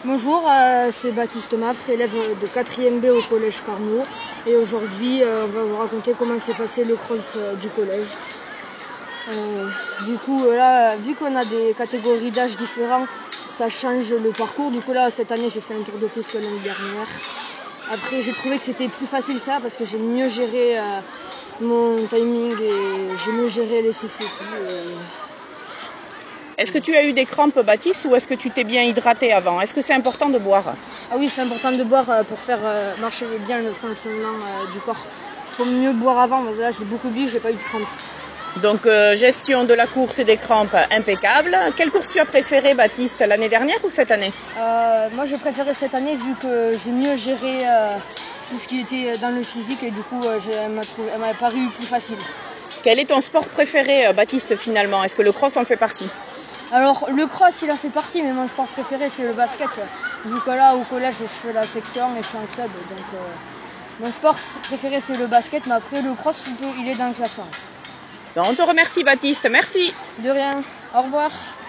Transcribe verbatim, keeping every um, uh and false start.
Bonjour, euh, c'est Baptiste Maffre, élève de quatrième B au collège Carnot. Et aujourd'hui, euh, on va vous raconter comment s'est passé le cross euh, du collège. Euh, du coup, euh, là, vu qu'on a des catégories d'âge différents, ça change le parcours. Du coup, là, cette année, j'ai fait un tour de plus que l'année dernière. Après, j'ai trouvé que c'était plus facile ça parce que j'ai mieux géré euh, mon timing et j'ai mieux géré les soucis. Et... Est-ce que tu as eu des crampes, Baptiste, ou est-ce que tu t'es bien hydraté avant? Est-ce que c'est important de boire? Ah oui, c'est important de boire pour faire marcher bien le fonctionnement du corps. Il faut mieux boire avant, mais là j'ai beaucoup bu, j'ai pas eu de crampes. Donc euh, gestion de la course et des crampes impeccable. Quelle course tu as préférée, Baptiste, l'année dernière ou cette année? euh, Moi j'ai préféré cette année vu que j'ai mieux géré euh, tout ce qui était dans le physique et du coup euh, elle m'a paru plus facile. Quel est ton sport préféré, Baptiste, finalement? Est-ce que le cross en fait partie? Alors le cross il en fait partie, mais mon sport préféré c'est le basket. Vu que là au collège je fais la section et je fais un club, donc euh, mon sport préféré c'est le basket, mais après le cross il est dans le classement. On te remercie, Baptiste, merci. De rien, au revoir.